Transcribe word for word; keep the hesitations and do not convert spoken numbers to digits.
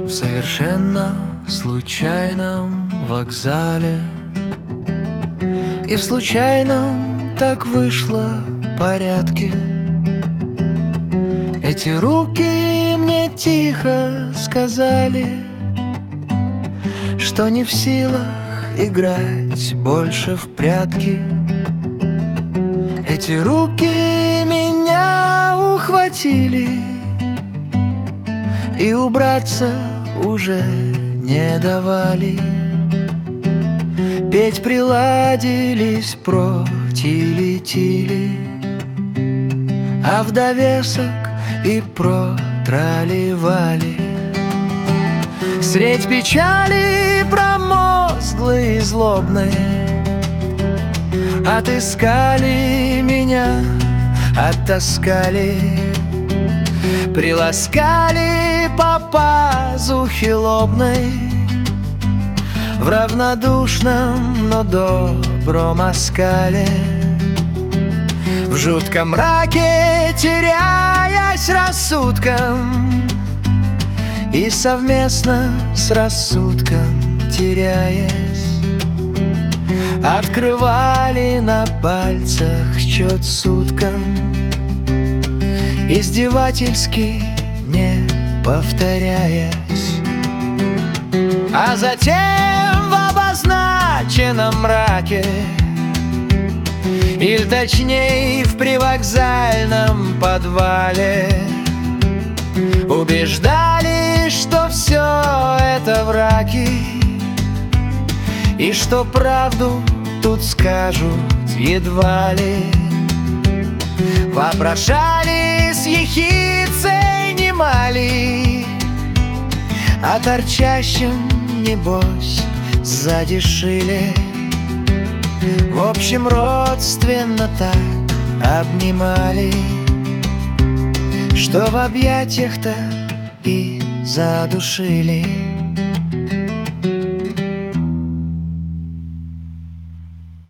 в совершенно случайном вокзале. И в случайном так вышло порядке. Эти руки мне тихо сказали, что не в силах играть больше в прятки. Эти руки меня ухватили и убраться уже не давали. Петь приладились про-тили-тили, а в довесок и про-трали-вали. Средь печали промозглой и злобной отыскали меня, оттаскали, приласкали по пазухе лобной в равнодушном, но добром оскале. В жутком мраке, теряясь рассудком, и совместно с рассудком теряясь, открывали на пальцах счет суткам, издевательски не повторяясь. А затем в обозначенном мраке, или точнее в привокзальном подвале, убеждали, что все это враки, и что правду тут скажут едва ли. Вопрошали с ехицей немали, а торчащим, небось, сзади шили. В общем, родственно так обнимали, что в объятиях-то и задушили.